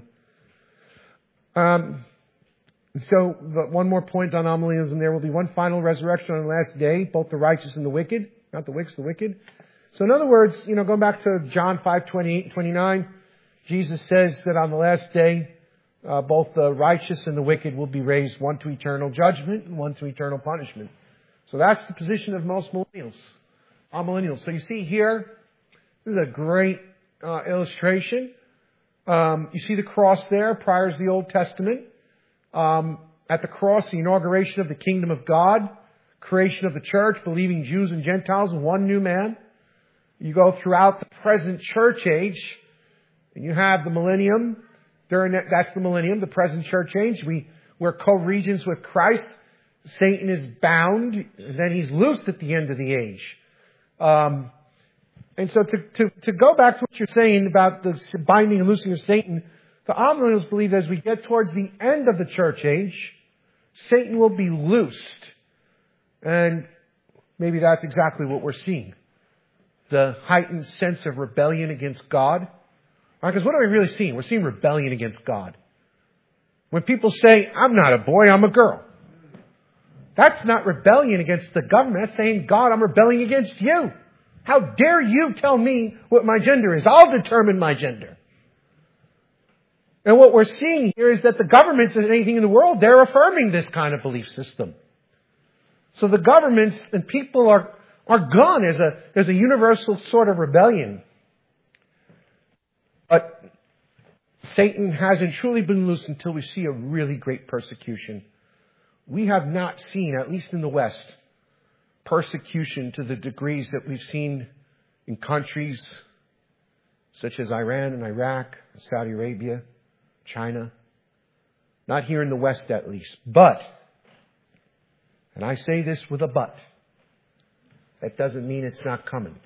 So one more point on amillennialism. There will be one final resurrection on the last day, both the righteous and the wicked. Not the wicked, the wicked. So in other words, going back to John 5:28 and 29, Jesus says that on the last day, both the righteous and the wicked will be raised, one to eternal judgment and one to eternal punishment. So that's the position of most amillennials. So you see here, this is a great illustration. You see the cross there, prior to the Old Testament. At the cross, the inauguration of the kingdom of God, creation of the church, believing Jews and Gentiles, one new man. You go throughout the present church age, and you have the millennium. That's the millennium, the present church age. We're co-regents with Christ. Satan is bound, and then he's loosed at the end of the age. And so to go back to what you're saying about the binding and loosing of Satan, the amillennials believe that as we get towards the end of the church age, Satan will be loosed. And maybe that's exactly what we're seeing. The heightened sense of rebellion against God. Because what are we really seeing? We're seeing rebellion against God. When people say, I'm not a boy, I'm a girl. That's not rebellion against the government. That's saying, God, I'm rebelling against you. How dare you tell me what my gender is? I'll determine my gender. And what we're seeing here is that the governments and anything in the world, they're affirming this kind of belief system. So the governments and people are gone. There's a universal sort of rebellion. But Satan hasn't truly been loosed until we see a really great persecution. We have not seen, at least in the West, persecution to the degrees that we've seen in countries such as Iran and Iraq, Saudi Arabia, China. Not here in the West, at least. But, and I say this with a but, that doesn't mean it's not coming.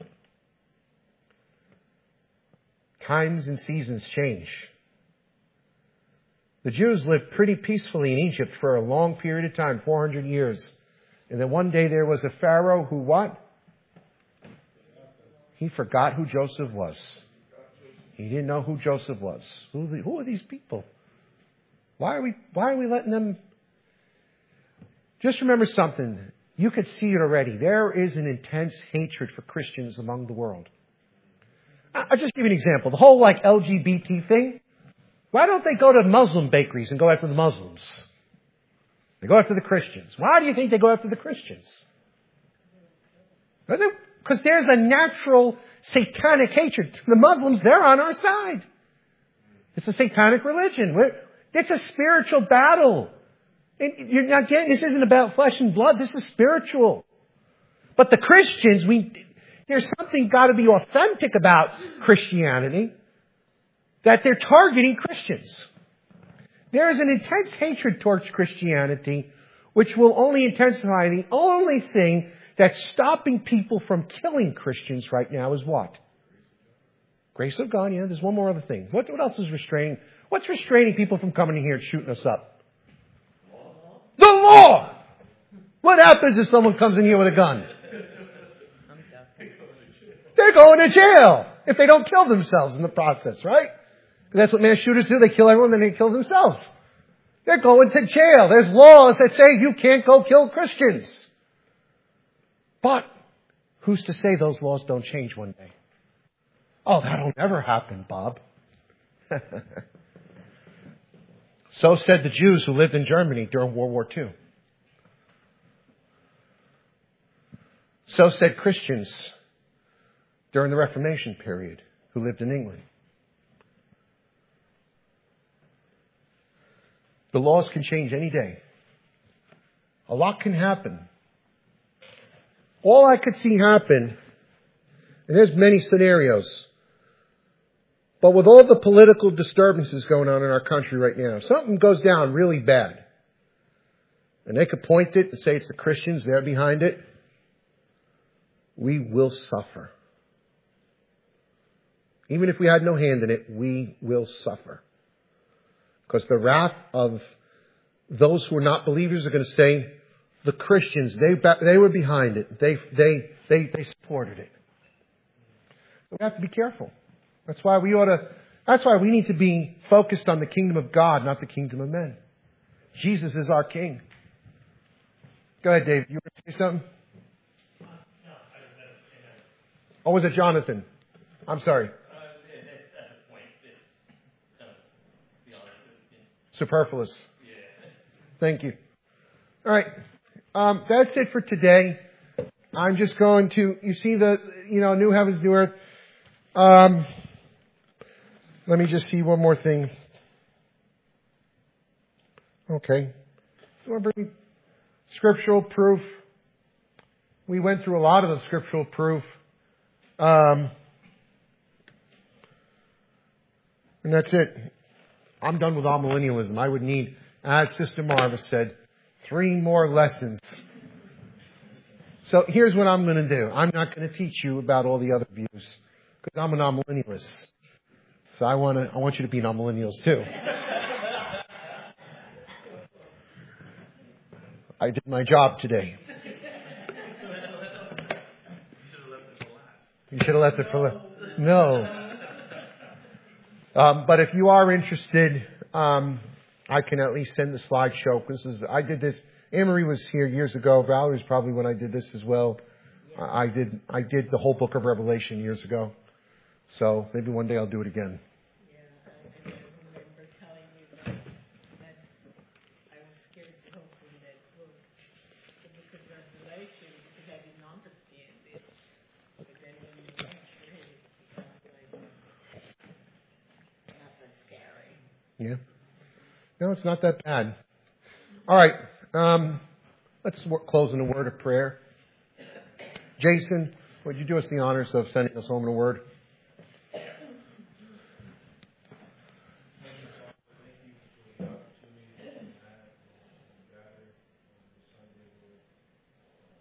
Times and seasons change. The Jews lived pretty peacefully in Egypt for a long period of time, 400 years. And then one day there was a Pharaoh who what? He forgot who Joseph was. He didn't know who Joseph was. Who are these people? Why are we letting them? Just remember something. You could see it already. There is an intense hatred for Christians among the world. I'll just give you an example. The whole LGBT thing. Why don't they go to Muslim bakeries and go after the Muslims? They go after the Christians. Why do you think they go after the Christians? Because there's a natural satanic hatred. The Muslims, they're on our side. It's a satanic religion. It's a spiritual battle. You're not getting, this isn't about flesh and blood. This is spiritual. But the Christians, there's something got to be authentic about Christianity, that they're targeting Christians. There is an intense hatred towards Christianity, which will only intensify. The only thing that's stopping people from killing Christians right now is what? Grace of God, yeah. There's one more other thing. What else is restraining? What's restraining people from coming in here and shooting us up? The law! What happens if someone comes in here with a gun? They're going to jail if they don't kill themselves in the process, right? That's what mass shooters do. They kill everyone, then they kill themselves. They're going to jail. There's laws that say you can't go kill Christians. But who's to say those laws don't change one day? Oh, that'll never happen, Bob. So said the Jews who lived in Germany during World War II. So said Christians during the Reformation period who lived in England. The laws can change any day. A lot can happen. All I could see happen, and there's many scenarios, but with all the political disturbances going on in our country right now, if something goes down really bad, and they could point it and say it's the Christians, they're behind it, we will suffer. Even if we had no hand in it, we will suffer. Because the wrath of those who are not believers are going to say, the Christians, they were behind it. They supported it. So we have to be careful. That's why we need to be focused on the kingdom of God, not the kingdom of men. Jesus is our King. Go ahead, Dave. You want to say something? No, I just amen. Or was it Jonathan? I'm sorry. At this point, it's kind of beyond it. Superfluous. Yeah. Thank you. All right. That's it for today. I'm just going to, you see the, new heavens, new earth. Let me just see one more thing. Okay. You want to bring scriptural proof? We went through a lot of the scriptural proof. And that's it. I'm done with amillennialism. I would need, as Sister Marva said, 3 more lessons. So here's what I'm going to do. I'm not going to teach you about all the other views because I'm an amillennialist. So I want you to be an amillennialist too. I did my job today. You should have left it for last. No. But if you are interested, I can at least send the slideshow. I did this. Anne-Marie was here years ago. Valerie's probably when I did this as well. I did the whole book of Revelation years ago. So maybe one day I'll do it again. Yeah, I remember telling you that I was scared to open that book, the book of Revelation, because I didn't understand it. But then when you went through it, it was like, not that scary. Yeah. No, it's not that bad. All right. Let's close in a word of prayer. Jason, would you do us the honors of sending us home in a word?